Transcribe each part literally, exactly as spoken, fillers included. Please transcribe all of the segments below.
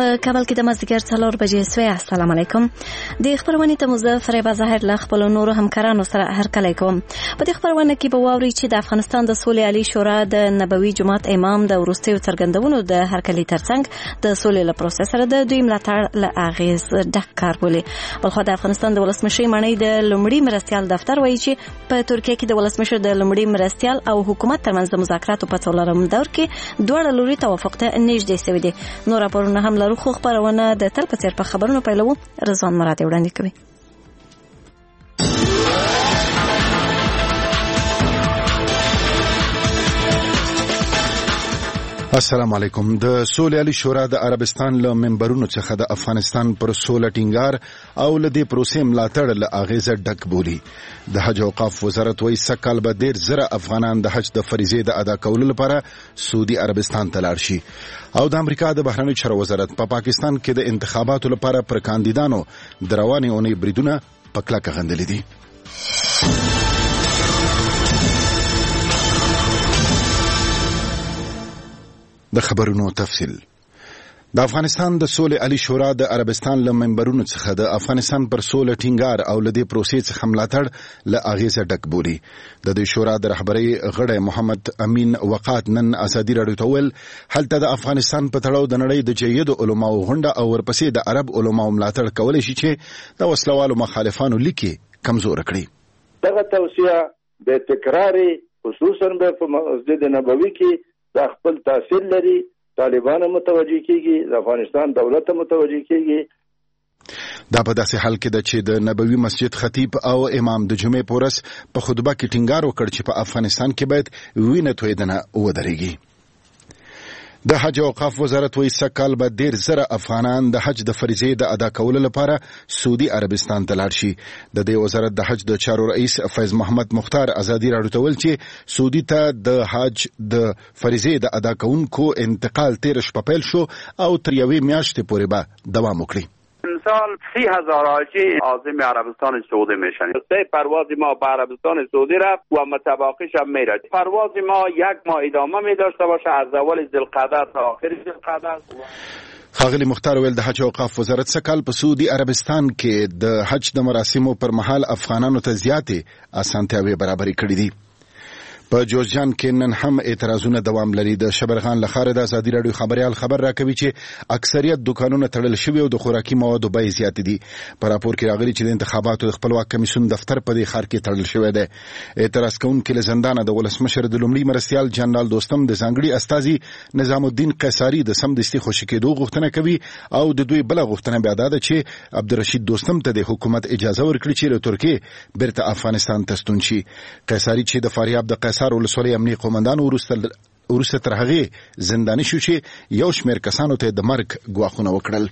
په کابل کې د مازدیګر څلور بجې سوی. السلام علیکم. د خبرونې ته مو زه فریبا ظاهر له خپلو نورو همکارانو سره هرکلی کوم. په دې خبرونه کې به واورئ چې د افغانستان د سولې عالي شورا د نبوي جومات امام د وروستیو څرګندونو د هرکلي ترڅنګ د سولې له پروسې سره د دوی ملاتړ له اغېز ډک کار بولي. بلخوا د افغانستان د ولسمشر ماڼۍ د لومړي مرستیال دفتر وایي چې په ترکیه کې د ولسمشر د لومړي مرستیال او حکومت ترمنځ د مذاکراتو په څلورم دور کې دواړه لوري توافق ته نږدې شوي دي. نور راپورونه هم لرو، خو خبرونه د تل په څیر په خبرونو پیلوو. رضوان مراد وړاندې کوي. السلام علیکم. د سولې عالي شورا د عربستان له منبرونو څخه د افغانستان پر سوله ټینګار او له دې پروسې ملاتړ له اغېزه ډک بولي. د حج او اوقاف وزارت وایي سږ به ډېر زره افغانان د حج د فریضې د ادا کولو لپاره سعودي عربستان ته لاړ شي. او د امریکا د بهرنیو چارو وزارت په پا پاکستان کې د انتخاباتو لپاره پر کاندیدانو د روانې اونۍ بریدونه په کلکه غندلي دي. د خبرونو تفصیل. د افغانستان د سولې عالي شورا د عربستان له منبرونو څخه د افغانستان پر سوله ټینګار او له دې پروسې څخه ملاتړ له اغېزه ډک بولي. د دې شورا د رهبرۍ غړی محمد امین وقات نن ازادي راډیو ته وویل هلته د افغانستان په تړاو د نړۍ د جیدو علماو غونډه او ورپسې د عرب علماو ملاتړ کولی شي چې د وسلوالو مخالفانو لیکي کمزور کړي. دغه توصیه د تکراري خصوصا په مسجد نبوي کې د خپل تاثیر لري. طالبان متوجه کیږي، د افغانستان دولت متوجه کیږي. دا په داسې حال کې ده چې د نبوي مسجد خطیب او امام د جمعې په ورځ په خطبه کې ټینګار وکړ چې په افغانستان کې باید وینه تویدنه ودرېږي. د حج او اوقاف وزارت وایي سږ کال به ډېر زره افغانان د حج د فریضې د ادا کولو لپاره سعودي عربستان ته لاړ شي. د دې وزارت د حج د چارو رئیس فیض محمد مختار ازادي راډیو ته ویل چې سعودي ته د حج د فریضې د ادا کوونکو انتقال تیر شپه پیل شو او تر یوې میاشتې پورې به دوام وکړي. امسال سی هزار حاجی عازم عربستان سعودی میشن. سه پرواز ما به عربستان سعودی رفت و متباقیش هم میره. پرواز ما یک ماه ادامه می داشته باشه از اول ذوالقعده تا آخر ذوالقعده. ښاغلي مختار ویل د حج او اوقاف وزارت څه کال په سعودي عربستان کې د حج د مراسمو پر مهال افغانانو ته زیاتې اسانتیاوې برابرې کړې دي. په جوزجان کې نن هم اعتراضونه دوام لري. د شبرغان له ښاره د ازادي راډیو خبريال خبر راکوي چې اکثریت دکانونه تړل شوي او د خوراکي موادو بیې زیاتې دي. په راپور کې راغلي چې د انتخاباتو د خپلواک کمیسیون دفتر په دې ښار کې تړل شوی دی. اعتراض کوونکي له زندانه د ولسمشر د لومړي مرستیال جنرال دوستم د ځانګړي استازي نظام الدین قیصاري د سمدستي خوشي کېدو غوښتنه کوي او د دوی بله غوښتنه بیا دا ده چې عبدالرشید دوستم ته د حکومت اجازه ورکړي چې له ترکیې بیرته افغانستان ته ستون شي. قیصاري چې د فاریاب د سار ولسوالۍ امنیه قومندان وروسته تر هغې زنداني شو چې یو شمېر کسانو ته د مرګ ګواښونه وکړل.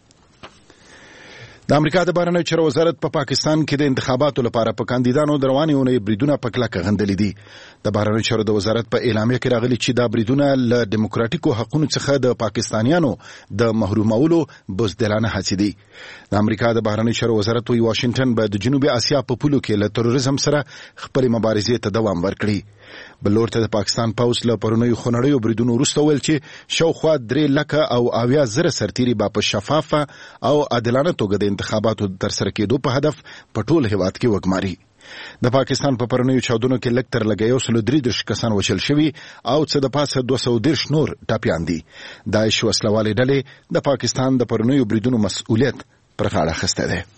د امریکا د بهرنیو چارو وزارت په پا پاکستان کې د انتخاباتو لپاره په کاندیدانو د روانې اونۍ بریدونه په کلکه غندلي دي. د بهرنیو چارو د وزارت په اعلامیه کې راغلي چې دا بریدونه له ډیموکراتیکو حقونو څخه د پاکستانیانو د محرومولو بزدلانه هڅې دي. د امریکا د بهرنیو چارو وزارت وایي واشنګټن به د جنوبي اسیا په پولو کې له تروریزم سره خپلې مبارزې ته دوام ورکړي. بلور ته د پاکستان پوځ له پرونیو خونړیو بریدونو وروسته ویل چې شاوخوا درې لکه او اویا زره سرتیري به په شفافه او عادلانه توګه د انتخاباتو ترسره کېدو په هدف په ټول هېواد کې وګماري. د پاکستان په پرونیو چاودنو کې لږ تر لږه یو سلو درې دېرش کسان وژل شوي او څه د پاسه دوه سوه دېرش نور ټپیان دي. داعش وسلوالې ډلې د پاکستان د پرونیو بریدونو مسؤلیت پر غاړه اخیستی دی.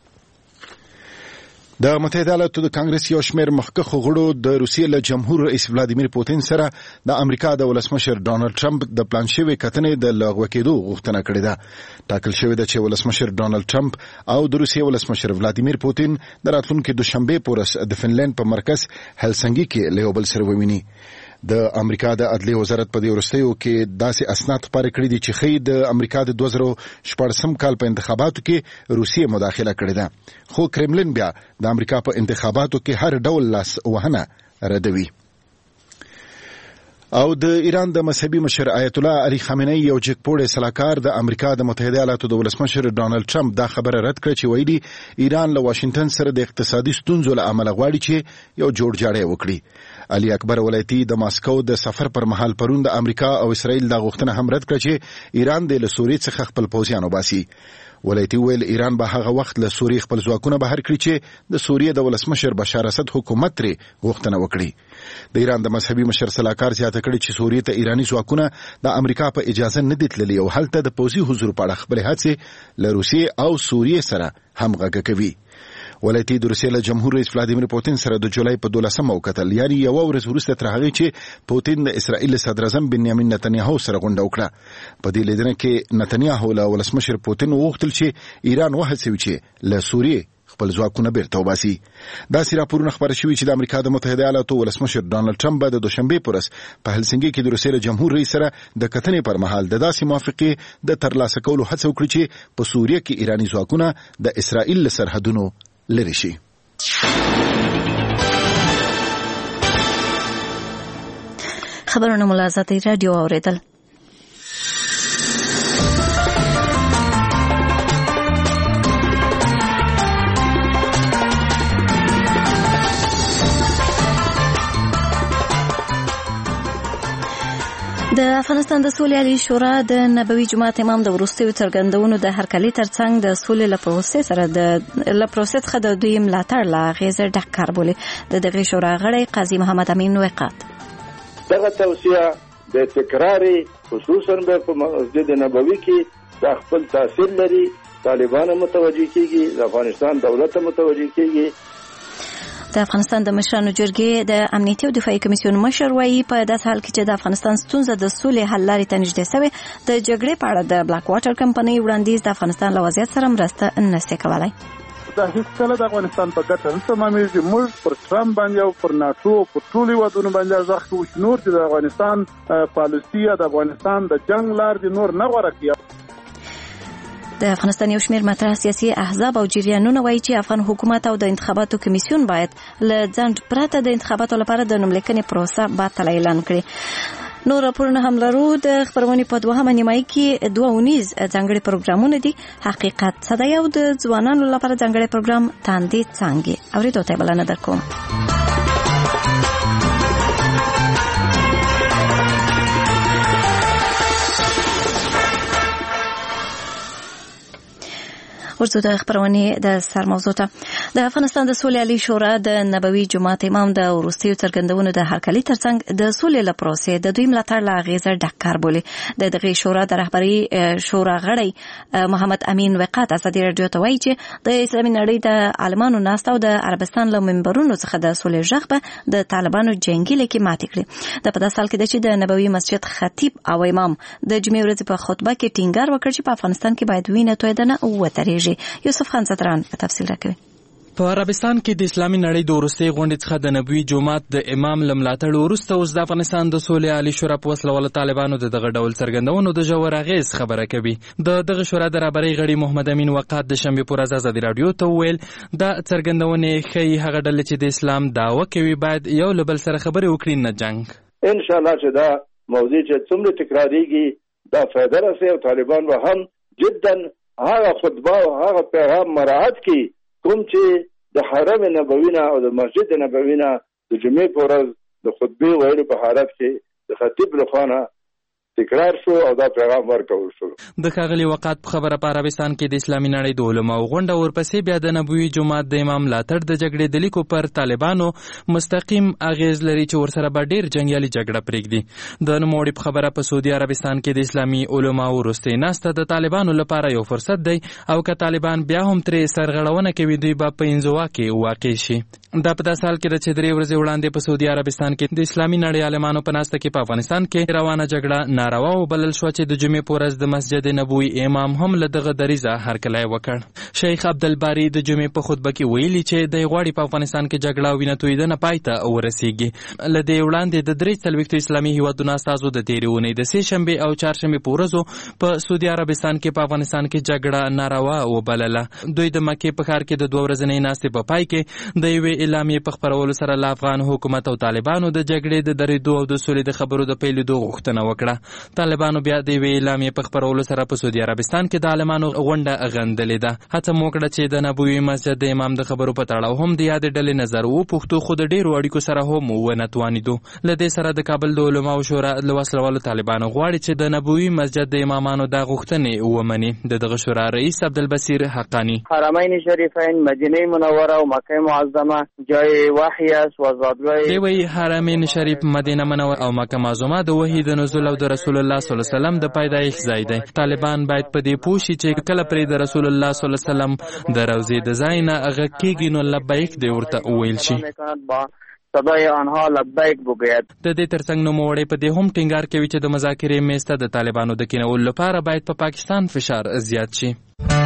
د متحده ایالاتو د کانګرس یو شمېر مخکښو غړو د روسیې له جمهور رئیس ولادیمیر پوتین سره د امریکا د ولسمشر ډانلډ ټرمپ د پلان شوې کتنې د لغوه کېدو غوښتنه کړې ده. ټاکل شوې ده چې ولسمشر ډانلډ ټرمپ او د روسیې ولسمشر ولادیمیر پوتین د راتلونکي دوشنبې په ورځ د فنلند په مرکز هلسنګي کې له یو بل سره وویني. د امریکا د عدلیې وزارت په دې وروستیو کې داسې اسناد خپاره کړي دي چې ښیي د امریکا د دوه زره شپاړسم کال په انتخاباتو کې روسیې مداخله کړې ده، خو کرملین بیا د امریکا په انتخاباتو کې هر ډول لاس وهنه ردوي. او د ایران د مذهبي مشر آیت الله علي خامنه‌ای یو جګپوړی سلاکار د امریکا د متحده ایالاتو د ولسمشر ډانلډ ټرمپ دا خبره رد کړه چې وایي ایران له واشنگټن سره د اقتصادي ستونزو له امله غواړي چې یو جوړجاړی وکړي. علي اکبر ولایتي د ماسکو د سفر پر مهال پرون د امریکا او اسرائیل د غوښتنه هم رد کړه چې ایران د له سوریې څخه خپل پوځیان وباسي. ولایتي ویل ایران به هغه وخت له سوریې خپل ځواکونه بهر کړي چې د سوریې د ولسمشر بشار اسد حکومت ترې غوښتنه وکړي. د ایران د مذهبي مشر سلاکار زیاته کړي چې سوریې ته ایرانی ځواکونه د امریکا په اجازه نه دي تللي او هلته د پوځي حضور په اړه خبرې هڅې له روسیې او سوریې سره همغږي کوي. ولایتي د روسیې له جمهور رئیس ولادیمیر پوتین سره د جولای په دولسمه وکتل، یعنی یو ورځ وروسته تر هغه چې پوتین د اسرائیل صدر اعظم بنیامین نتنیاهو سره غونډه وکړه. په دې لیدنه کې نتنیاهو له ولسمشر پوتین وغوښتل چې ایران وهڅوي چې له سوریې خپل ځواکونه بیرته وباسي. داسې راپورونه خبره شوي چې د امریکا د متحده ایالاتو ولسمشر ډانلډ ټرمپ د دوشنبې په ورځ په هلسنګي کې د روسیې له جمهور رئیس سره د کتنې پر مهال د داسې موافقې د ترلاسه کولو هڅه وکړي چې په سوریه کې ایرانی ځواکونه د اسرائیل له سرحدونو لرې شي. خبرونه ملازمتي رادیو اوریدل. د افغانستان د سولې عالی شورا د نبوي جماعت امام د وروستیو څرګندونو د هرکلي ترڅنګ د سولې له پروسې سره د له پروسې څخه د دوی ملاتړ لا غیزه ډک کار بولي. د دغه شورا غړی قاضي محمد امین وقات دغه توصیه د تکرار خصوصا په مسجد نبوي کې د خپل تاثیر لري، طالبان متوجي کیږي، د افغانستان دولت متوجي کیږي. د افغانستان د مشرانو جرګې د امنیتي او دفاعي کمیسیون مشر وایي په داسې حال کې چې د افغانستان ستونزه د سولې حل لارې ته نږدې شوې، د جګړې په اړه د بلاک واټر کمپنۍ وړاندیز د افغانستان له وضعیت سره مرسته نشي کولای. دا هیڅ کله د افغانستان په ګټه نه تمامېږي. موږ پر ټرمپ باندې او پر ناټو پر ټولو هیوادونو باندې ځخ کوو چې نور چې د افغانستان پالیسي د افغانستان د جنگ لار دي نور نه غوره کړي. د افغانستان یو شمېر مطرح سیاسي احزاب او جریانونه وایي چې افغان حکومت او د انتخاباتو کمیسیون باید له ځنډ پرته د انتخاباتو لپاره د نوملیکنې پروسه باطله اعلان کړي. نور راپورونه هم لرو. د خبرونې په دوهمه نیمایي کې دوه اونیز ځانګړي پروګرامونه دي. حقیقت څه دی او د ځوانانو لپاره ځانګړي پروګرام تاندې څنګه اورېدو ته بلنه درکوم. ورته د خبرونې د سر موضوع ته د افغانستان د سولې عالی شورا د نبوي جماعت امام د وروستیو څرګندونو د هرکلي ترڅنګ د سولې له پروسې د دوی ملاتړ له اغیزه ډک کار بولي. د دغه شورا د رهبري شورا غړی محمد امین وقات ازادي رادیو ته وایي چې د اسلامي نړۍ د عالمانو ناسته او د عربستان له منبرونو څخه د سولې ژغ به د طالبانو جنگي لیکي ماتې کړي. د په داسې حال کې چې د نبوي مسجد خطیب او امام د جمعې ورځې په خطبه کې ټینګار وکړ چې په افغانستان کې باید وینه تویدنه وتریږي. یوسف خان زدران تفصیل راکوي. په عربستان کې د اسلامي نړۍ د وروستۍ غونډې څخه د نبوي جماعت د امام له ملاتړ وروسته اوس د افغانستان د سولې عالی شورا په وسله واله طالبانو د دغه ډول څرګندونو د ژور اغېز خبره کوي. د دغه شورا د رهبرۍ غړي محمد امین وقات د شنبې په ورځ ازادي رادیو ته وویل دا څرګندونې ښیي هغه ډلې چې د اسلام دعوه کوي باید یو له بل سره خبرې وکړي، نه جنګ. ان شاء الله چې دا موضوع چې څومره تکرارېږي دا فایده رسوي او طالبان به هم جدا هغه خطبه او هغه پیغام مراعات کړي کوم چې د حرم نبوي نه او د مسجد نبوي نه د جمعې په ورځ د خطبې ویلو په حالت کې د خطیب لخوا نه تکرار شو او دا پیغام ورکول شو. د ښاغلي وقات په خبره په عربستان کې د اسلامي نړۍ د علماو غونډه ورپسې بیا د نبوي جماعت د امام ملاتړ د جګړې د لیکو پر طالبانو مستقیم اغیز لري چې ورسره به ډیر جنګیالي جګړه پرېږدي. د نوموړي په خبره په سعودي عربستان کې د اسلامي علماو وروستۍ ناسته د طالبانو لپاره یو فرصت دی او که طالبان بیا هم ترې سرغړونه کوي دوی به په انزوا کې واقع شي. دا په داسې حال کې ده چې درې ورځې وړاندې په سعودي عربستان کې د اسلامي نړۍ عالمانو په ناسته کې په افغانستان کې روانه جګړه ناروا وبلل شوه چې د جمعې په ورځ د مسجد نبوي امام هم له دغه دریځه هرکلی وکړ. شیخ عبدالباري د جمعې په خطبه کې ویلي چې دی غواړي په افغانستان کې جګړه او وینه تویېدنه پای ته ورسیږي. له دې وړاندې د درې څلوېښتو اسلامي هیوادونو استازو د تېرې اونۍ د سې شنبې او چهارشنبې په ورځو په سعودي عربستان کې په افغانستان کې جګړه ناروا وبلله. دوی د مکې په ښار کې د دوه ورځنۍ ناستې په پای کې د یوې اعلامیې په خپرولو سره له افغان حکومت او طالبانو د جګړې د درېدو او د سولې د خبرو د پیلېدو غوښتنه وکړه. طالبانو بیا د یوې اعلامیې په خپرولو سره په سعودي عربستان کې د عالمانو غونډه غندلې ده. هڅه مو وکړه چې د نبوي مسجد د امام د خبرو په تړاو هم د یادې ډلې نظر وپوښتو، خو د ډېرو اړیکو سره هم ونه توانېدو. له دې سره د کابل د علماو شورا له وسلوالو طالبانو غواړي چې د نبوي مسجد د امامانو د غوښتنې ومني. د دغه شورا رئیس عبدالبصیر حقانی: حرمین شریفین، مدینه منوره او مکه معظمه جای وحی است و زادگاه. دی وی حرمین شریف، مدینه منوره او مکه معظمه د وحی د نزول او د رسول الله صلی الله علیه وسلم د پیدایښت ځای دی. طالبان باید په دې پوه شي چې کله پرې د رسول الله صلی الله علیه وسلم د روضې د ځای نه غږ کېږي نو لبیک دې ورته وویل شي. صدای آنها لبیک بگوید. د دې ترڅنګ نوموړی په دې هم ټینګار کوي چې د مذاکرې میز ته د طالبانو د کېنولو لپاره باید په پا پاکستان فشار زیات شي.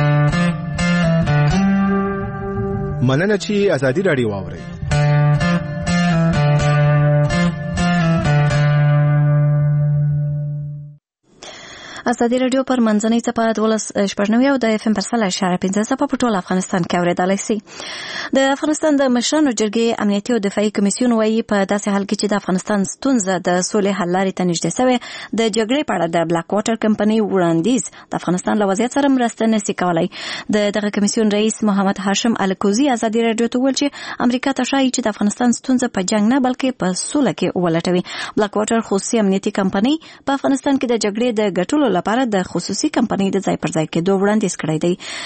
مننه چې ازادي راډیو واورئ. ازادي راډیو پر منځنۍ څپه دولس شپږ نوي او د اف ام پر سل اشاره پنځه څپه په ټول افغانستان کې اورېدلی سي. د افغانستان د مشرانو جرګې امنیتي او دفاعي کمیسیون وایي په داسې حال کې چې د افغانستان ستونزه د سولې حل لارې ته نږدې سوې، د جګړې په اړه د بلاک واټر کمپنۍ وړاندیز د افغانستان له وضعیت سره مرسته نشي کولی. د دغه کمیسیون رئیس محمد هاشم الکوزي ازادي راډیو ته وویل چې امریکا ته ښایي چې د افغانستان ستونزه په جنګ نه بلکې په سوله کې ولټوي. بلاک واټر خصوصي امنیتي کمپنۍ په افغانستان کې د جګړې د ګټلو لپاره د خصوصي کمپنۍ د ځای پر ځای کېدو وړاندیز کړی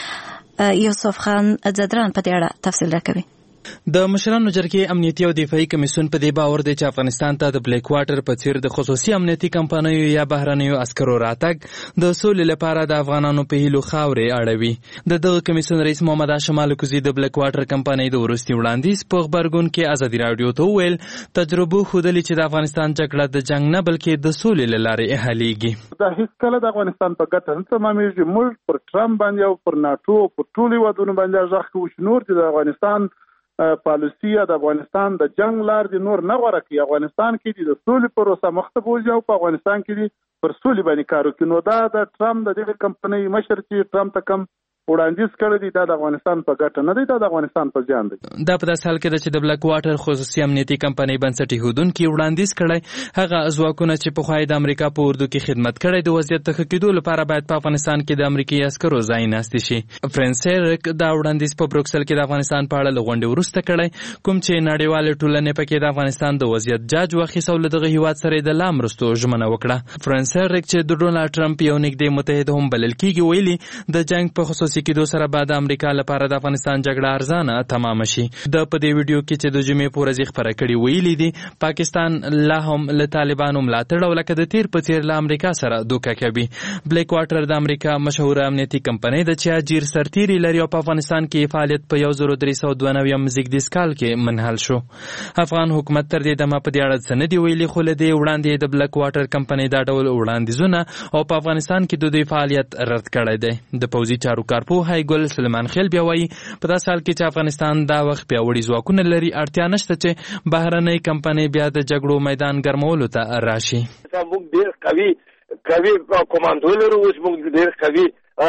دی. یوسف خان زدران په دې اړه تفصیل راکوي. د مشرانو جرګې امنیتي او دفاعي کمیسیون په دې باور دی چې افغانستان ته د بلیک واټر په څیر د خصوصي امنیتي کمپنیو یا بهرنیو عسکرو راتګ د سولې لپاره د افغانانو په هیلو خاورې اړوي. د دغه کمیسیون رئیس محمد هاشم الکوزي د بلیک واټر کمپنۍ د وروستي وړاندیز په خبرګون کې ازادي راډیو ته وویل تجربه ښودلې چې د افغانستان جګړه د جنګ نه بلکې د سولې له لارې حلیږي. دا هیڅکله د افغانستان په ګټه نه تمامېږي. موږ پر ټرمپ باندې او پر ناټو پر ټولو هیوادونو باندې غږ کوو چې نور د افغانستان پالیسي د افغانستان د جنگ لار دی نور نه غوړه کوي. افغانستان کې د سولې پروسه مخته بوځي او په افغانستان کې پر سولې باندې کار وکړي. نو دا د ټرمپ د دغه کمپنۍ مشر چې ټرمپ ته کم وړاندیز کړی دی دا د افغانستان په ګټه نه دی، دا د افغانستان په زیان دی. دا په داسې حال کې ده چې د بلاک واټر خصوصي امنیتي کمپنۍ بنسټ ایښودونکي وړاندیز کړی هغه ځواکونه چې پخوا د امریکا په اردو کې خدمت کړی د وضعیت ښه کېدو لپاره باید په افغانستان کې د امریکایي عسکرو ځای ناستې شي. فرانسیرک دا وړاندیز په بروکسل کې د افغانستان په اړه له غونډې وروسته کړی، کوم چې نړیوالې ټولنې پکې د افغانستان د وضعیت جاج واخیست او له دغه هیواد سره د لا مرستو ژمنه وکړه. فرانسیرک چې د ډونالډ ټرمپ یو نږدې متحد هم بلل کېږي ویلي د جنګ په خصوصي کېدو سره بعد د امریکا لپاره د افغانستان جګړه ارزانه تمام شي. د په دې ویډیو کې چې د جمعې په ورځ خبره کړې ویلي دي پاکستان لا هم له طالبانو ملاتړ او لکه د تیر په څیر له امریکا سره دوکه کوي. بلیک واټر د امریکا مشهوره امنیتي کمپنۍ ده چې اجیر سرتیري لري او په افغانستان کې فعالیت په یو زر درې سوه دوه نوي زیږدیز کال کې منحل شو. افغان حکومت تر دې دمه په دې اړه څه نه دي ویلي، خو له دې وړاندې د بلیک واټر کمپنۍ دا ډول وړاندیزونه او په افغانستان کې د دوی فعالیت رد کړی دی. د پوځي چارو کارپوه هایګل سلیمان خیل بیا وایي په داسې حال کې چې افغانستان دا وخت پیاوړي ځواکونه لري اړتیا نشته چې بهرنۍ کمپنۍ بیا د جګړو میدان ګرمولو ته راشي. موږ ډېر قوي قوي کمانډو لرو، اوس موږ ډېر قوي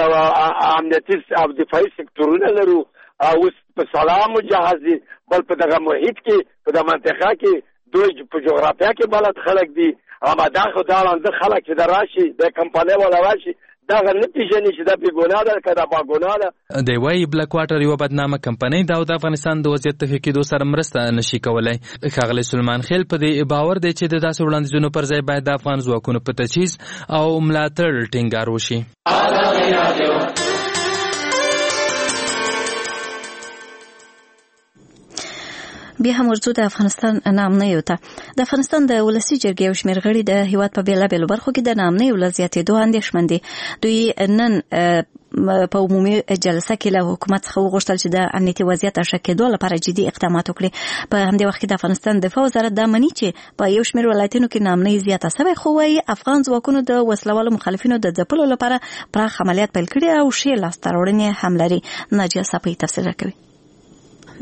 امنیتي او دفاعي سکتورونه لرو، اوس په سلام مجهز دي، بل په دغه محیط کې په دغه منطقه کې دوی په جغرافیا کې بلد خلک دي. آماده خو دا لاندې خلک چې د راشي د کمپنۍ والا راشي دا نه پیژني چې دا بې ګناه ده که دا با ګناه ده. دی وایي بلاک واټر یوه بدنامه کمپنۍ ده او د افغانستان د وضعیت د ښه کېدو سره مرسته نشي کولی. ښاغلی سلیمان خیل په دې باور دی چې د داسې وړاندیزونو پر ځای باید د افغان ځواکونو په تجهیز او ملاتړ ټینګار وشي. بیا هم ورځو د افغانستان نامنیو ته. د افغانستان د ولسي جرګې یو شمېر غړي د هیواد په بېلابېلو برخو کې د نامنیو له زیاتېدو اندېښمن دي. دوی نن په عمومي جلسه کې له حکومت څخه وغوښتل چې د امنیتي وضعیت ښه کېدو لپاره جدي اقدامات وکړي. په همدې وخت کې د افغانستان دفاع وزارت دا مني چې په یو شمېر ولایتونو کې نامنۍ زیاته سوې، خو وايي افغان ځواکونو د وسلوالو مخالفینو د ځپلو لپاره پراخ عملیات پیل کړي او ښې لاسته راوړنې هم لري. ناجیه صافی تفسیر کوي.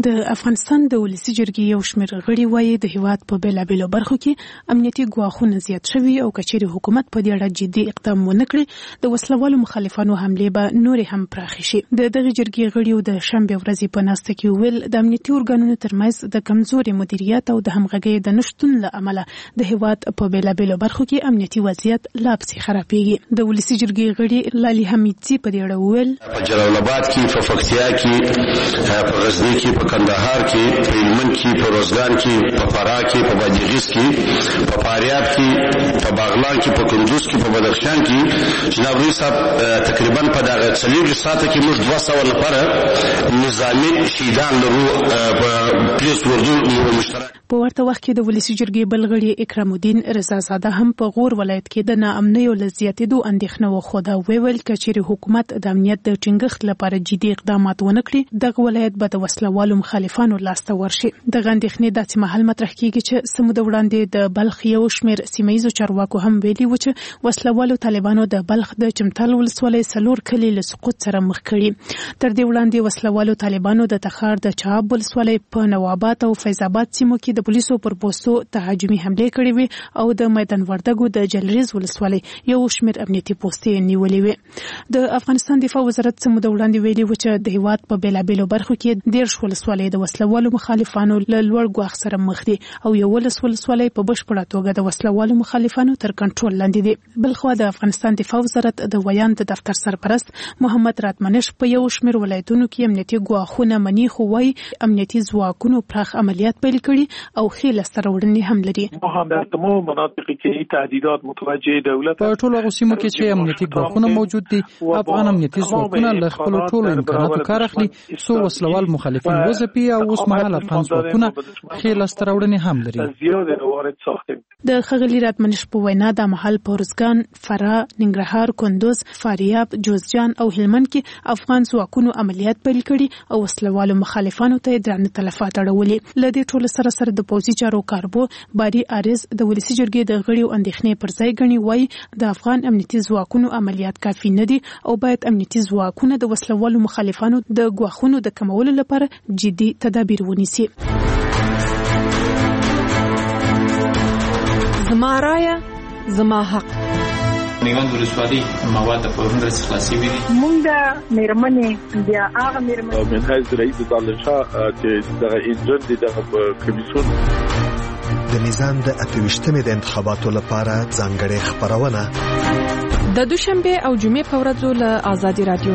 د افغانستان د ولسی جرګې یو شمېر غړي وایي د هیواد په بیلابیلو برخو کې امنیتي ګواښونه زیات شوي او کچېرې حکومت په دې اړه جدي اقدام ونه کړي د وسلوالو مخالفانو حملې به نورې هم پراخې شي. د دغه جرګې غړیو د شنبې ورځې په ناسته کې ویل د امنیتي ارګانونو ترمنځ د کمزوري مدیریت او د همغږۍ د نشتون له امله د هیواد په بیلابیلو برخو کې امنیتي وضعیت لا پسې خرابېږي. د ولسی جرګې غړي لالي حمیدزي په دې اړه ویل په جلال آباد کې په فقطیا کې په غزنی کې په کندهار کې په هلمند کې په روزګان کې په فراه کې په بادغیس کې په فاریاب کې په باغلان کې په کندوز کې په بدخشان کې جناب رئیس صاحب تقریبا په دغه څلور ساعته کې موږ دوه سوه لپاره نظامي شهیدان لرو په پولیس وردو یو مشترک. په ورته وخت کې د ولسی جرګې بل غړي اکرام الدین رضا زاده هم په غور ولایت کې د ناامنۍ او زیاتېدو اندېښنه وښوده. ویل کچېرې حکومت د امنیت د ټینګښت لپاره جدي اقدامات ونه کړي دغه ولایت به د وسلوالو مخالفانو لاسته ورشي. دغه اندېښنې داسې مهال مطرح کېږي چې څه موده وړاندې د بلخ یو شمېر سیمه ییزو چارواکو هم ویلي و چې وسلوالو طالبانو د بلخ د چمتال ولسوالۍ څلور کلي له سقوط سره مخ کړي. تر دې وړاندې وسلوالو طالبانو د تخار د چاب ولسوالۍ په نواباد او فیض آباد سیمو کې د پولیسو پر پوستو تهاجمي حملې کړې وې او د میدان وردګو د جلریز ولسوالۍ یو شمېر امنیتي پوستې نیولې وې. د افغانستان دفاع وزارت څه موده وړاندې ویلي و چې د هیواد په بیلابیلو برخو کې دېرش ولسوالۍ د وسلوالو مخالفانو له لوړ ګواښ سره مخ دي او یولس ولسوالۍ په بشپړه توګه د وسلوالو مخالفانو تر کنټرول لاندې دي. بلخوا د افغانستان دفاع وزارت د ویان د دفتر سرپرست محمد راتمنش په یو شمېر ولایتونو کې امنیتي ګواښونه مني خو وايي امنیتي ځواکونو پراخ عملیات پیل کړي او ښې لاسته راوړنې هم لري. په ټولو هغو سیمو کې چې امنیتي ګواښونه موجود دي افغان امنیتي ځواکونه له خپلو ټولو امکاناتو کار اخلي څو وسلوال مخالفین وځپي او اوس مهال افغان ځواکونه ښې لاسته راوړنې هم لري. د ښاغلي راتمنش په وینا دا مهال په ارزګان، فراه، ننګرهار، کندوز، فاریاب، جوزجان او هلمند کې افغان ځواکونو عملیات پیل کړي او وسلوالو مخالفانو ته درانه تلفات اړولي. له دې ټولو سره سره د پوځي چارو کاربو باري عارض د ولسی جرګې د غړیو اندېښنې پر ځای ګڼي. وایي د افغان امنیتي ځواکونو عملیات کافي نه دي او باید امنیتي ځواکونه د وسلوالو مخالفانو د ګواښونو د کمولو لپاره جدي تدابیر ونیسي. زما رایه زما حق. نیوند ولسوالۍ مواد په ورن رس خلاصي وي. مونږ د میرمنې بیا هغه میرمنې من حیث رئیس دالشا چې دغه انجن دي دغه کمیسیون د نظام د اتويشتمې د انتخاباتو لپاره ځانګړې خبرونه د دوشنبه او جمعې په ورځو له آزادي رادیو.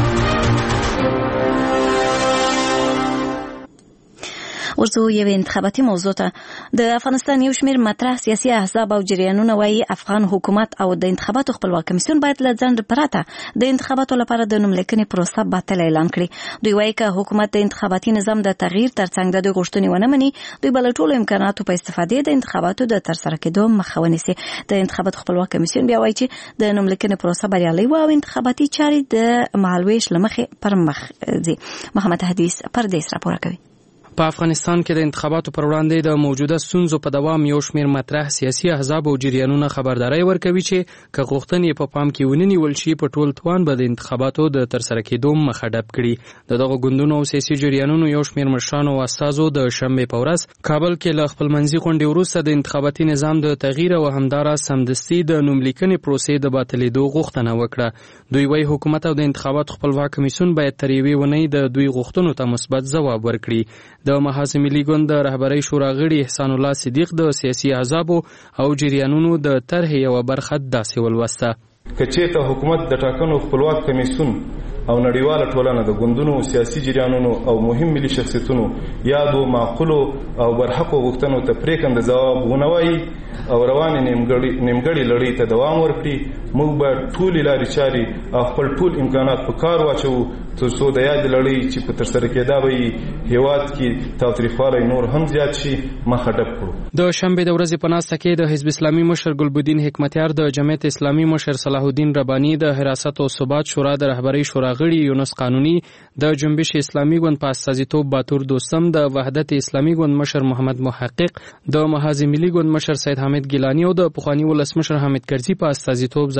ورځو یو انتخاباتي موضوع ته د افغانستان یو شمېر مطرح سیاسي احزاب او جریانونه وایي افغان حکومت او د انتخاباتو خپلواک کمیسیون باید له ځنډ پرته د انتخاباتو لپاره د نوملیکنې پروسه باطله اعلان کړي. دوی وایي که حکومت د انتخاباتي نظام د تغییر ترڅنګ د دوی غوښتنې ونه مني دوی به له ټولو امکاناتو په استفادې د انتخاباتو د ترسره کېدو مخه ونیسي. د انتخاباتو خپلواک کمیسیون بیا وایي چې د نوملیکنې پروسه بریالۍ وه او انتخاباتي چارې د مهالویش له مخې پر مخ ځي. محمد حدیث پردیس راپور کوي. په افغانستان کې د انتخاباتو پر وړاندې د موجوده ستونزو په دوام یو شمېر مطرح سیاسي احزاب او جریانونه خبرداري ورکوي چې که غوښتنې په پام کې ونه نیول شي په ټول توان به د انتخاباتو د ترسره کېدو مخه ډپ کړي. د دغو ګوندونو او سیاسي جریانونو یو شمېر مشرانو او استازو د شنبې په ورځ کابل کې له خپلمنځي غونډې وروسته د انتخاباتي نظام د تغییر او همداراز سمدستي د نوملیکنې پروسې د باطلېدو غوښتنه وکړه. دوی وايي حکومت او د انتخاباتو خپلواک کمیسیون باید تر یوې اونۍ د دوی غوښتنو ته مثبت ځواب ورکړي. د محاسن ملي ګوند د رهبرۍ شورا غړي احسان الله صدیق د سیاسي احزابو او جریانونو د طرحې یوه برخه داسې ولوسته. که چېرته حکومت د ټاکنو خپلواک کمیسیون او نړیواله ټولنه د ګوندونو سیاسي جریانونو او مهم ملي شخصیتونو یادو معقولو او برحقو غوښتنو ته پرېکنده ځواب ونه وایي او روانې نیمګړې لړۍ ته دوام ورکړي موږ باید ټولې لارې چارې او خپل ټول امکانات په کار واچوو تر څو د یادې لړۍ چې په ترسره کېدا به یې هېواد کې تاوتریخوالی نور هم زیات شي مخه ډپ کړو. د شنبې د ورځې په ناسته کې د حزب اسلامي مشر ګلبدین حکمتیار، د جمعیت اسلامي مشر صلاح الدین رباني، د حراست او ثبات شورا د رهبرۍ شورا غړي یونس قانوني، د جنبش اسلامي ګوند په استازیتوب باتور دوستم، د وحدت اسلامي ګوند مشر محمد محقق، د محاذ ملي ګوند مشر سید حامد ګیلانی او د پخوانی ولسمشر حامد کرزي په استازیتوب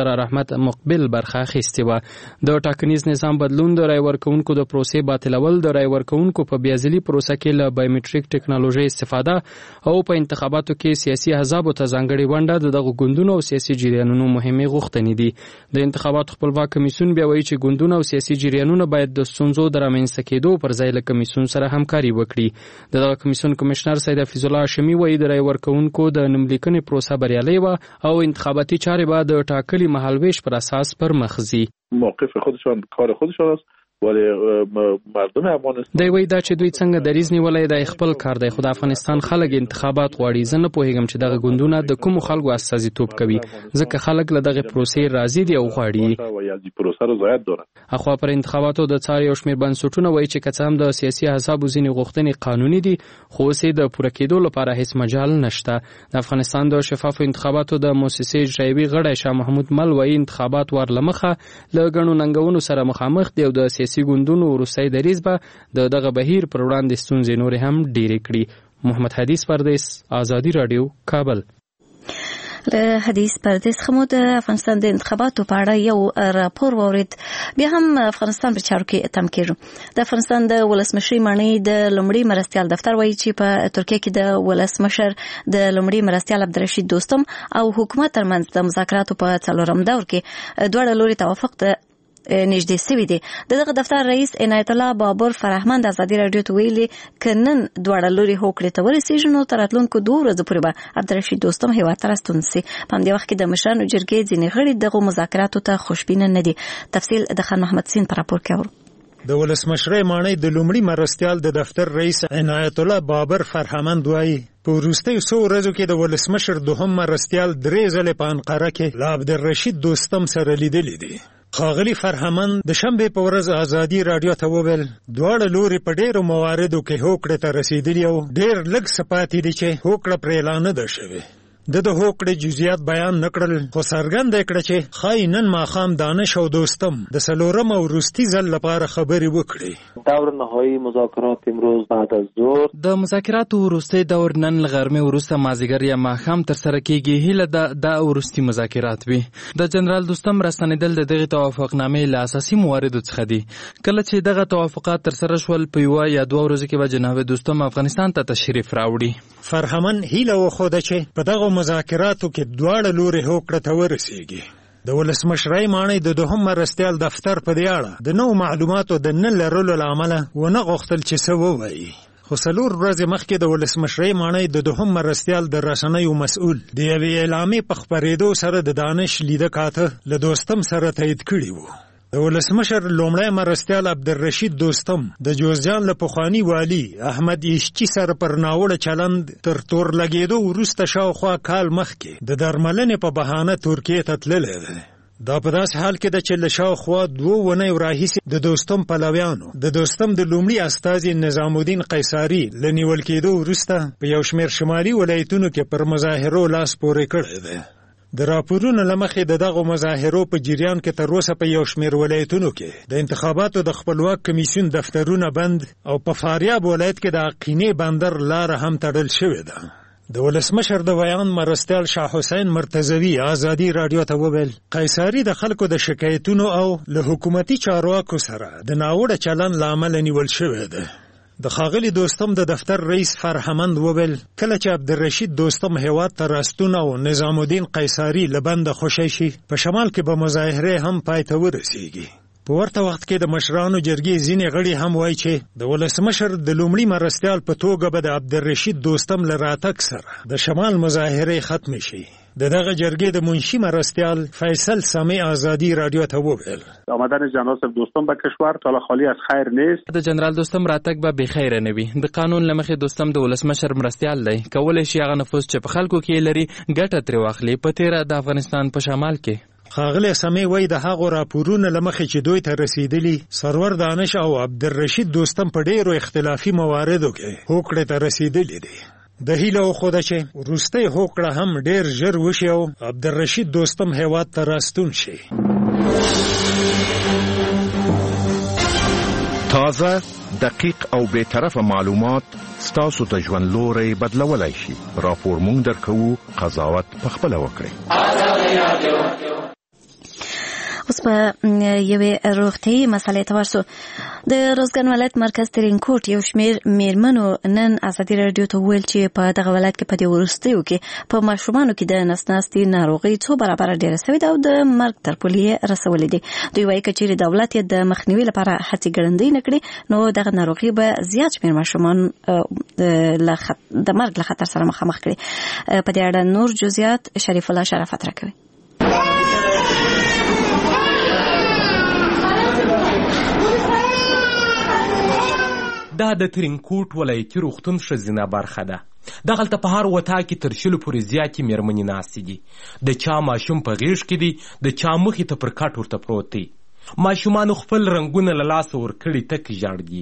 ډاکټر رحمت مقبل برخه اخیستې وه. د ټاکنیز نظام بدلون د رای ورکوونکو د پروسې باطلول، د رای ورکوونکو په بیازلي پروسه کې له بایومټریک ټیکنالوژي استفاده او په انتخاباتو کې سیاسي احزابو ته ځانګړې ونډه د دغو ګوندونو او سیاسي جریانونو مهمې غوښتنې دي. د انتخاباتو خپلواک کمیسیون بیا وایي چې ګوندونه او سیاسي جریانونه باید د ستونزو د رامنځته کېدو پر ځای له کمیسیون سره همکاري وکړي. د دغه کمیسیون کمشنر سید حفیظ الله هاشمي وایي د رای ورکوونکو د نوملیکنې پروسه بریالۍ وه او انتخاباتي چارې به د ټاکلي مهالویش پر اساس پر مخ ځي. موقف خودشان کار خودشان است ولی مردم افغانستان دی وایي دا چې دوی څنګه دریځ نیولی دی خپل کار دی، خو د افغانستان خلک انتخابات غواړي. زه نه پوهیږم چې دغه ګوندونه د کومو خلکو استازیتوب کوي، ځکه خلک له دغه پروسې راضي دي او غواړي. اخوا پر انتخاباتو د څار یو شمېر بنسټونه وایي چې که څه هم د سیاسي احزابو ځینې غوښتنې قانوني دي، خو اوس یې د پوره کېدو لپاره هیڅ مجال نشته. د افغانستان د شفافو انتخاباتو د موسسې اجرایوي غړی شاه محمود مل وایي انتخابات ور له مخه له ګڼو ننګونو سره مخامخ دي او د سیاسي ګوندونو وروستی دریځ به د دغه بهیر پر وړاندې ستونزې نورې هم ډېرې کړي. محمد حدیث پردیس، آزادي راډیو، کابل. له حدیث پردیس څخه مو د افغانستان د انتخاباتو په اړه یو راپور واورید. بیا هم افغانستان پر چارو کې تم کېږو. د افغانستان د ولسمشرۍ ماڼۍ د لومړي مرستیال دفتر وایي چې په ترکیه کې د ولسمشر د لومړي مرستیال عبدالرشید دوستم او حکومت ترمنځ د مذاکراتو په څلورم دور کې دواړه لوري توافق ته نږدې سوي دي. دغه دفتر رئیس عنایت الله بابر فرهمند ازادي راډیو ته ویلي که نن دواړه لوري هوکړې ته ورسېږي نو تر راتلونکو دوو ورځو پورې به عبدالرشید دوستم هېواد ته راستون سي. په همدې وخت کې د مشرانو جرګې ځینې غړي دغو مذاکراتو ته خوشبینه نه دي. تفصیل د خان محمد سین په راپور کې اورو. د ولسمشرۍ ماڼۍ د لومړي مرستیال د دفتر رئیس عنایت الله بابر فرهمند وایي په وروستیو څو ورځو کې د ولسمشر دوهم مرستیال درې ځلې په انقره کې له عبدالرشید دوستم سره لیدلي دي. ښاغلي فرهمند د شنبې په ورځ ازادي راډیو ته وویل دواړه لوري په ډېرو مواردو کې هوکړې ته رسېدلي او ډېر لږ څه پاتې دي چې هوکړه پرې اعلان نه ده شوې. د د هوکړې جزئیات بیان نه کړل، خو څرګنده یې کړه چې ښایي نن ماښام دانش او دوستم د څلورم او وروستي ځل لپاره خبرې وکړي. دور نهایی مذاکرات امروز بعد از ظهر د مذاکراتو وروستی دور نن له غرمې وروسته مازدیګر یا ماښام ترسره کېږي. هیله ده دا وروستي مذاکرات وي. د جنرال دوستم راستنېدل د دغې توافقنامې له اساسي مواردو څخه دي. کله چې دغه توافقات ترسره شول په یوه یا دوه ورځو کې به جناب دوستم افغانستان ته تشریف راوړي. فرهمن هیله وښوده چې په دغو مذاکراتو کې دواړه لوري هوکړه ته ورسېږي. د ولسمشرۍ ماڼۍ د دوهم مرستیال دفتر په دې اړه د نوو معلوماتو د نه لرلو له امله ونه غوښتل چې څه ووایي. خو څلور ورځې مخکې د ولسمشرۍ ماڼۍ د دوهم مرستیال د رسنیو مسؤل د یوې اعلامیې په خپرېدو سره د دانش لیده کاته له دوستم سره تایید کړي وو. د ولسمشر لومړی مرستیال عبدالرشید دوستم د جوزجان له پخواني والي احمد ایشچي سره پر ناوړه چلند تر تور لګېدو وروسته شاوخوا کال مخکې د درملنې په بهانه ترکیې ته تللی دی. دا په داسې حال کې ده چې له شاوخوا دوو اونیو راهیسې د دوستم پلویانو د دوستم د لومړي استازي نظام الدین قیصاري له نیول کېدو وروسته په یو شمېر شمالي ولایتونو کې پر مظاهرو لاس پورې کړی دی. د راپورونو له مخې د دغو مظاهرو په جریان کې تر اوسه په یو شمېر ولایتونو کې د انتخاباتو د خپلواک کمیسیون دفترونه بند او په فاریاب ولایت کې د عقینې بندر لاره هم تړل شوې ده. د ولسمشر د ویان مرستیال شاه حسین مرتضوي ازادي راډیو ته وویل قیصاري د خلکو د شکایتونو او له حکومتي چارواکو سره د ناوړه چلند له امله نیول شوی ده. د ښاغلي دوستم د دفتر رئیس فرهمند وویل کله چې عبدالرشید دوستم هېواد ته راستون او نظام الدین قیصاري له بنده خوشی شي په شمال کې به مظاهرې هم پای ته ورسیږي. په ورته وخت کې د مشرانو جرګې ځینې غړي هم وایي چې د ولسمشر د لومړي مرستیال په توګه به د عبدالرشید دوستم له راتګ سره د شمال مظاهرې ختم شي. د دغه جرګې د منشي مرستیال فیصل سامی آزادی رادیو ته وویل آمدن جناب دوستم به کشور تا خالی از خیر نیست. د جنرال دوستم راتګ به بخیر نه وي. د قانون لمخې دوستم د ولسمشر مرستیال دی، کولای شي هغه نفوذ چې په خلکو کې لري ګټه ترې واخلي په تیره د افغانستان په شمال کې. ښاغلی سامی وایي د هغو راپورونو له مخې چې دوی ته رسېدلي سرور دانش او عبدالرشید دوستم په ډېرو اختلافي مواردو کې هوکړې ته رسېدلي دي. د هیله وښوده چې وروستۍ هوکړه هم ډېر ژر وشي او عبدالرشید دوستم هېواد ته راستون شي. تازه، دقیق او بې طرفه معلومات ستاسو ته ژوند لوری بدلولی شي. راپور مونږ درکوو، قضاوت پخپله وکړئ. اوس په یوې روغتیایي مسلې ته ورسو. د روزګان ولایت مرکز ترینکوټ یو شمېر میرمنو نن ازادي راډیو ته وویل چې په دغه ولایت کې په دې وروستیو کې په ماشومانو کې د نس ناستي ناروغي څو برابره ډېره سوې ده او د مرګ تر پولې یې رسولې دي. دوی وایي که چیرې دولت یې د مخنیوي لپاره هڅې ګړندۍ نه کړي نو دغه ناروغي به زیات شمېر ماشومان د مرګ له خطر سره مخامخ کړي. په دې اړه نور جزئیات شریف الله شرافت راکوي. دا د ترینکوټ ولایتي روغتون ښځینه برخه ده. دغلته په هر وتا کې تر شلو پورې زیاتې مېرمنې ناستې دي. د چا ماشوم په غېږ کې دی، د چا مخې ته پر کټ ورته پروت دی. ماشومانو خپل رنګونه له لاسه ورکړي تک ژړ دي.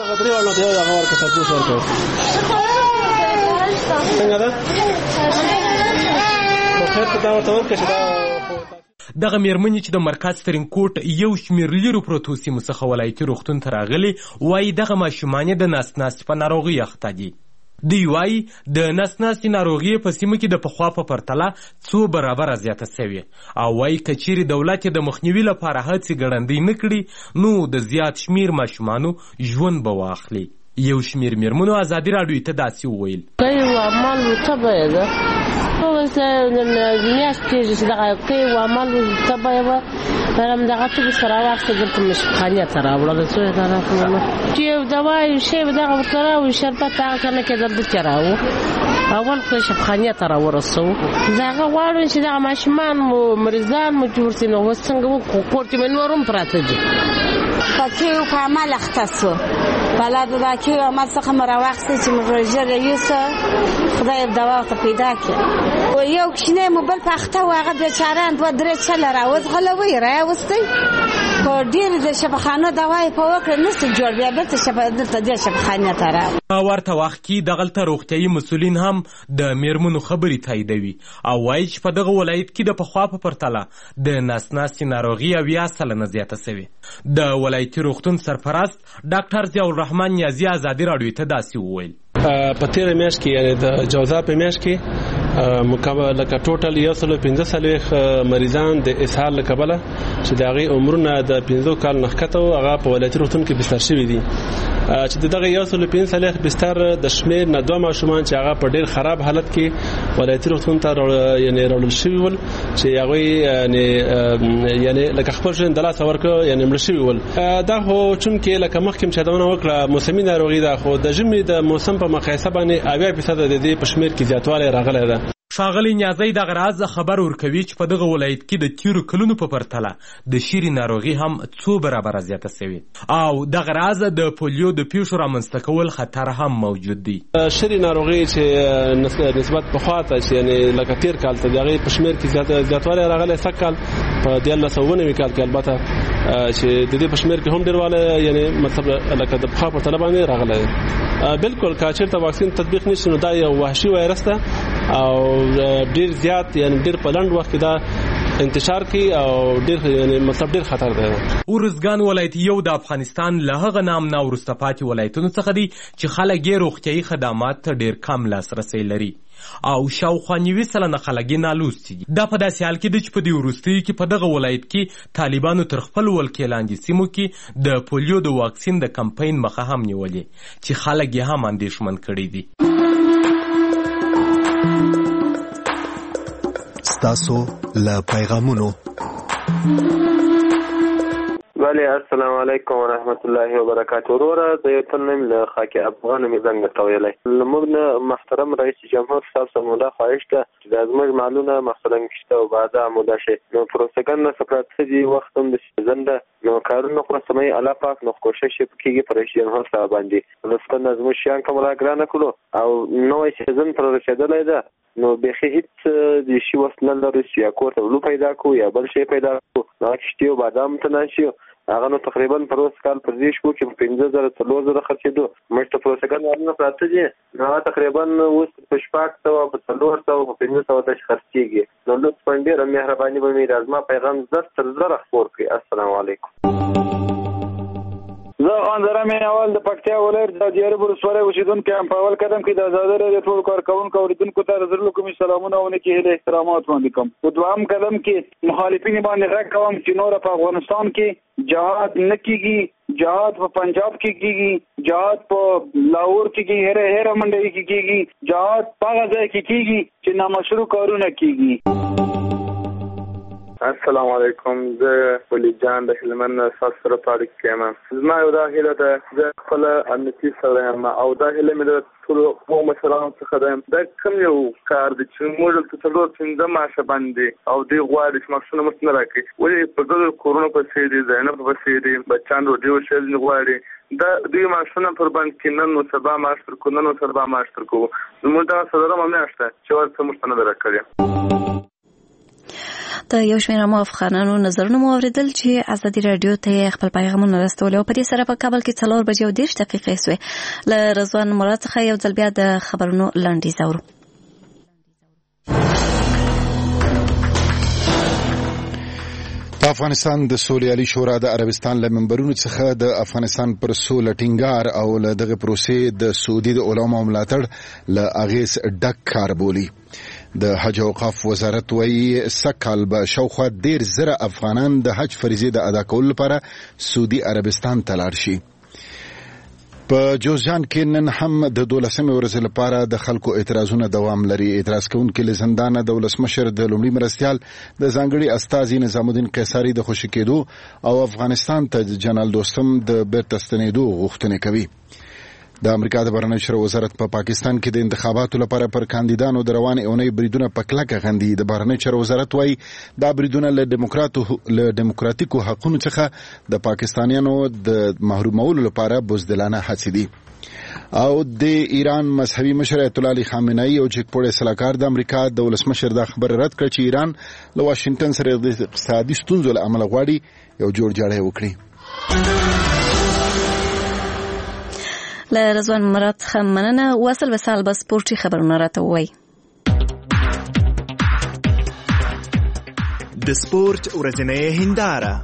دغه مېرمنې چې د مرکز ترینکوټ یو شمېر لیرو پرتو سیمو څخه ولایتي روغتون ته راغلي وایي دغه ماشومان د نس ناستي په ناروغۍ اخته دي. دوی وایي د نس ناستي ناروغي په سیمو کې د پخوا په پرتله څو برابره زیاته سوې او وایي که چیرې دولت یې د مخنیوي لپاره هڅې ګړندۍ نه کړي نو د زیات شمېر ماشومانو ژوند به واخلي. یو شمېر مېرمنو ازادي راډیو ته داسې وویل: میاشت کېږي چې دغه کوي عمل تبه یې وه برم دغه څه به سره راواخېسته دلته مشخانې ته راوړله څو یې ته راکړله چې یو دوا یو شی به دغه ورته راوړي شربت هغه که نه کېدل دلته راوړو اول خو شفخانې ته راورسوو. زه هغه غواړم چې دغه ماشومان مو مریضان مو جوړ سي نو اوس څنګه وکړو کور کې مې نور هم پراته دي. په کیو په عمل اخته سو بلد دا کیو عمل څخه مې راواخېستې چې موږ ژر یوسه خدای دوا ورته پیدا کړي و یو کښینی مو بل په اخته و هغه بېچاره دوه درې چله راوځغلوئ راوستئ په ډېرې د شفاخانو دوا یې په وکړه نسي جوړ بیا بېرته دلته دې شفاخانې ته راغلل. په ورته وخت کې دغلته روغتیایي مسؤلین هم د میرمنو خبرې تاییدوي او وایي چې په دغه ولایت کې د پخوا په پرتله د نس ناستي ناروغي اویا سلنه زیاته سوې. د ولایتي روغتون سرپرست ډاکټر ضیاء الرحمن نیازي ازادي راډیو ته داسې وویل: په تېره میاشت کې یعنې د جوزا په میاشت کې لکه ټوټل یو سلو پنځه څلوېښت مریضان د اسهال له کبله چې د هغې عمرونه د پنځو کال نه ښکته وو هغه په ولایتي روغتون کې بستر شوي دي. چې د دغه یو سلو پنځه څلوېښت بستر د شمېر نه دوه ماشومان چې هغه په ډېر خراب حالت کې ولایتي روغتون ته یعنې راوړل شوي ول چې هغوی یعنې لکه خپل ژوند د لاسه ورکړه یعنې مړه شوي ول. دا خو چونکې لکه مخکې مې یادونه وکړه موسمي ناروغي ده خو د ژمي د موسم په مقایسه باندې اویا فیصده د دې په شمېر کې زیاتوالی راغلی ده. ښاغلی نیازی دغه راز خبر ورکوي چې په دغه ولایت کې د تیرو کلونو په پرتله د شیرې ناروغي هم څو برابره زیاته سوې او دغه راز د پولیو د پیښو رامنځته کول خطر هم موجود دی. شیرې ناروغي چې نسبت پخوا ته چې یعنې لکه تېر کال ته د هغې په شمېر کې زیاتوالی راغلی سږ کال په دیارلس سوه اووه نوي کال کې البته چې د دې په شمېر کې هم ډېروالی یعنې مطلب لکه د پخوا په پرتله باندې راغلی دی. بالکل که چېرته واکسین تطبیق نشي نو دا یو وحشي وایرس ده او ډیر زیات یعنی ډیر په لنډ وخت کې دا انتشار کوي او ډیر یعنی مطلب ډیر خطر دی. ارزګان ولایت یو د افغانستان له هغه نامنا وروسته پاتې ولایتونو څخه دی چې خلک یې روغتیایي خدمات ته ډیر کم لاسرسی لري او شاوخوا نوي سلنه خلک یې نالوستي دي. دا په داسې حال کې ده چې په دې وروستیو کې په دغه ولایت کې طالبانو تر خپل ولکې لاندې سیمو کې د پولیو د واکسین د کمپاین مخه هم نیولې چې خلک یې هم اندېښمن کړي دي. ستاسو له پیغامونو بله السلام علیکم ورحمت الله وبرکاته. وروره د یو تن نیم له خاک افغان مې زنګ درته ویلی. زموږ نه محترم رئیس جمهور صاحب څخه مو دا خواهش ده چې دا زموږ مالونه مثلا کشته او بعده آموده شي نو پروسګن نه څه پراته دي وخت هم د سیزن ده نو کارونه خو سمې الله پاک نو کوشش یې کېږي په رئیس جمهور صاحب باندې لطفا زموږ شیان کوم را ګرانه کړو او نوی سیزن پر رسېدلی ده نو بیخي هیڅ د شي وس نه لرو چې یا کور ته ولو پیدا کړو یا بل شی پیدا کړو نو کشتي او بادام ته نه شي هغه نو تقریبا پر اوس کال پر دې شو چې پنځه زره څلور زره خرڅېدو موږ ته پروسګن نه پراته دي نو تقریبا اوس په شپږ سوه په څلور سوه په پنځه سوه ته خرڅېږي نو لطفا ډېره مهرباني به مې د زما پیغام زر تر زره خپور کړي. السلام علیکم. زه خانزره مینوال د پکتیا ولایت د دیارې ولسوالۍ اوسېدونکی یم. په اول قدم کې د ازادۍ راډیو ټولو کارکوونکو اورېدونکو ته د زړه له کومې سلامونه او نیکې هیلې احترامات وړاندې کوم. په دوهم قدم کې مخالفین باندې غږ کوم چې نوره په افغانستان کې جهاد نه کېږي، جهاد په پنجاب کې کېږي، جهاد په لاهور کې کېږي، هره هره منډۍ کې کېږي، جهاد په هغه ځای کې کېږي چې نامشروع کارونه کېږي. السلام علیکم. زه ولی جان د هلمند ساس سره پاړک کېم. زما یو دا هیله ده زه خپل امنیتي سره یم او دا هیله مې د ټولو قوم مشرانو څخه ده. دا کوم یو کار دی چې موږ ته څلور پنځه ماشه باندې او دوی غواړي چې مخصوصونه مست نه راکړي. ولې په ګډو کورونو پسې دي، زینب پسې دي، بچیان روډي وشل نه غواړي. دا دوی ماشونه پر باندې کې نن نو سبا ماش تر کو نن نو سبا ماش تر کو موږ دا سره مې نشته چې ورته مست نه راکړي. د یو شمېر موافقانانو نظرونه مو اورېدل چې ازادي راډیو ته خپل پیغامونه رسولي او په دې سره په کابل کې څلور بجې او دېرش دقیقې سوې. له رضوان مراد څخه یو ځل بیا د خبرونو لنډیز اورو. د افغانستان د سولې عالي شورا د عربستان له منبرونو څخه د افغانستان پر سوله ټینګار او له دغه پروسې د سعودي د علماو ملاتړ له اغېز ډک کار بولي. د حج او اوقاف وزارت وایي سږ به شاوخوا ډېر زره افغانان د حج فریضې د ادا کولو لپاره سعودي عربستان ته لاړ شي. په جوزجان کې نن هم د دولسمې ورځې لپاره د خلکو اعتراضونه دوام لري. اعتراض کوونکي له زندانه د ولسمشر د لومړي مرستیال د ځانګړي استازي نظام الدین قیصري د خوشي کېدو او افغانستان ته جنرال دوستم د بیرته ستنېدو غوښتنې کوي. د امریکا د بهرنیو چارو وزارت په پا پاکستان کې د انتخاباتو لپاره پر کاندیدانو د روانې اونۍ بریدونه په کلکه غندي. د بهرنیو چارو وزارت وایي دا بریدونه له ډیموکراتیکو حقونو څخه د پاکستانیانو د محرومولو لپاره بزدلانه هڅې دي. او د ایران مذهبي مشر ایت الله علي خامنه‌ای او جګپوړی سلاکار د امریکا د ولسمشر دا خبر رد کړ چې ایران له واشنگټن سره د اقتصادي ستونزو له امله غواړي یو جوړ جاړی وکړي. له رضوان مراد څخه مننه. وصل وسال به سپورتي خبرونه راته ووایي. د سپورت ورځنۍ هنداره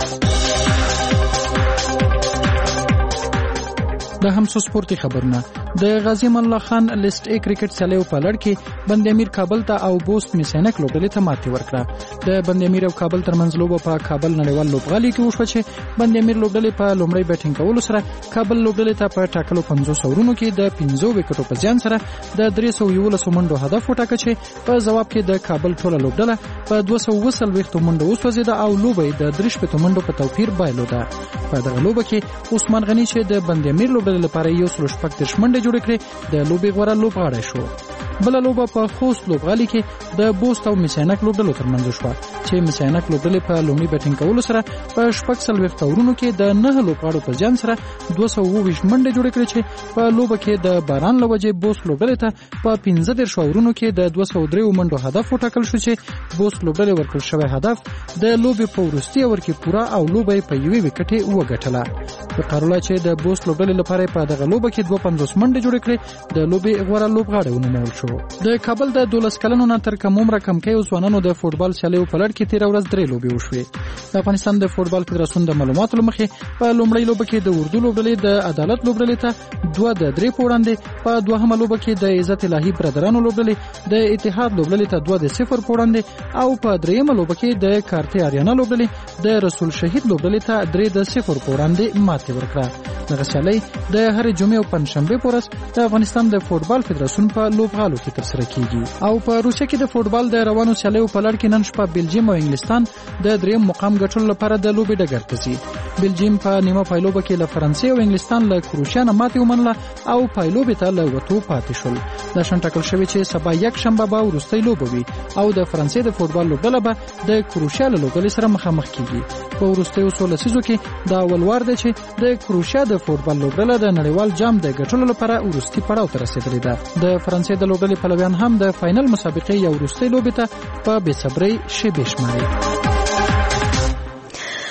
د همسو سپورتي خبرونه. د غازی امان الله خان لیست ا کرکټ سیالیو په لړ کې بند امیر کابل ته او بوست میسینک لوبډلې ته ماتې ورکړه. د بند امیر او کابل ترمنځ لوبه په کابل نړیوال لوبغالي کې وشوه چې بند امیر لوبډلې په لومړی بیټینګ کولو سره کابل لوبډلې ته په ټاکلو پنځوس اورونو کې د پنځو وکټو په زیان سره د درې سوه یولس منډو هدف وټاکه چې په جواب کې د کابل ټوله لوبډله په دوه سوه اووه څلوېښت منډو وسوځېده او لوبه د درې شپېتو منډو په توپیر بایلوده. په دغه لوبه کې عثمان غني چې د بند امیر لوبډلې لپاره یو سل شپږ دېرش منډې جوړې کړې د لوبې غوره لوبغاړی شو. بله لوبه په خوست لوبغالي کې د بوست او میسینک لوبډلو ترمنځ شوه چې میسینک لوبډلې په لومړي بیټینګ کولو سره په شپږ څلوېښت اورونو کې د نهه لوبغاړو په زیان سره دوه سوه اووه ویشت منډې جوړې کړې چې په لوبه کې د باران له وجې بوست لوبډلې ته په پنځه دېرش اورونو کې د دوه سوه درې منډو هدف وټاکل شو چې بوست لوبډلې ورکړل شوی هدف د لوبې په وروستي اور کې پوره او لوبه په یوې وکټې وګټله. فقرالله چې د بوست لوبډلې لپاره په دغه لوبه کې دوه پنځوس منډې جوړې کړې د لوبې غوره لوبغاړی ونومول شو. د کابل د دولس کلنو نه تر کم عمره کمکیو ځوانانو د فوټبال سیالیو په لړ کې تېره ورځ درې لوبې وشوې. د افغانستان د فوټبال فدراسیون د معلوماتو له مخې په لومړۍ لوبه کې د اردو لوبډلې د عدالت لوبډلې ته دوه د درې په وړاندې، په دوهمه لوبه کې د عزت الهي برادرانو لوبډلې د اتحاد لوبډلې ته دوه د صفر په وړاندې او په دریمه لوبه کې د کارتې اریانا لوبډلې د رسول شهید لوبډلې ته درې د صفر په وړاندې ماتې ورکړه. دغه سیالۍ د هرې جمعې او پنجشنبې په ورځ د افغانستان د فوټبال فدراسیون په لوبغالو کې ترسره کیږي. او په روسیه کې د فوټبال د روانو سیالیو په لړ کې نن شپه بلجیم او انګلستان د دریم مقام ګټلو لپاره د لوبې ډګر ته ځي. بلجیم په نیمه پایلوبه کې له فرانسې او انګلستان له کروشیا نه ماتې ومنله او پایلوبې ته له وتو پاتې شول. دا شان ټاکل شوی چې سبا یک شنبه به وروستۍ لوبه وي او د فرانسې د فوټبال لوبډله به د کروشیا له لوبډلې سره مخامخ کیږي. په وروستیو څو لسیزو کې دا اول وار دی چې د کروشیا د فوټبال لوبډله د نړیوال جام د ګټلو لپاره وروستي پړاو ته رسېدلې ده. د فرانسې د لوبډلې پلویان هم د فاینل مسابقې یو وروستۍ لوبې ته په بې صبرۍ شیبې شماري.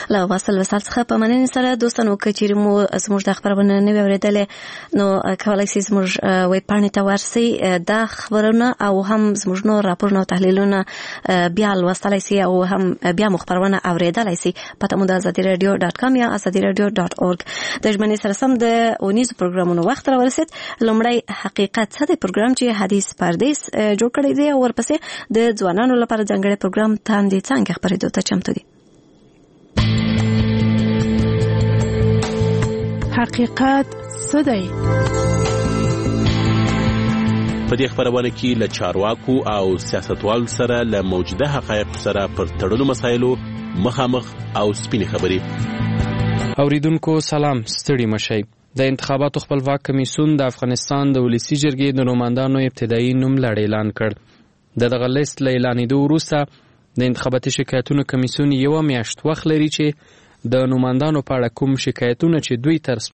له واصل وسال څخه په مننې سره دوستانو کچېرې مو زموږ د خبرونه نه اورېدلې نو کولای شئ زموږ ویب پاڼې ته ورسئ دا خبرونه او هم زموږ نور راپورونه او تحلیلونه بیا لوستلی شئ او هم بیا مو خبرونه اورېدلی شئ پته مو د ازادي راډیو ډاټ کام یا ازادي راډیو ډاټ اورګ د ژمنې سره سم د اونیزو پروګرامونو وخت راورسېد. لومړی حقیقت څه دی پروګرام چې حدیث پردیس جوړ کړی دی او ورپسې د ځوانانو لپاره ځانګړی پروګرام تاندې څنګه خبرېدو ته چمتو دي. حقیقت څه دی؟ په دې خبرونه کې له چارواکو او سیاستوالو سره له موجوده حقایق سره پر تړلو مسایلو مخامخ او سپینې خبرې. اوریدونکو سلام، ستړي مشئ. د انتخاباتو خپلواک کمیسیون د افغانستان د ولسی جرګې د نوماندانو ابتدایي نوملړ اعلان کړ. د دغه لیست له اعلانېدو وروسته د انتخاباتي شکایتونو کمیسیون یوه میاشت وخت لري چې د نوماندانو په اړه کوم شکایتونه چې دوی تر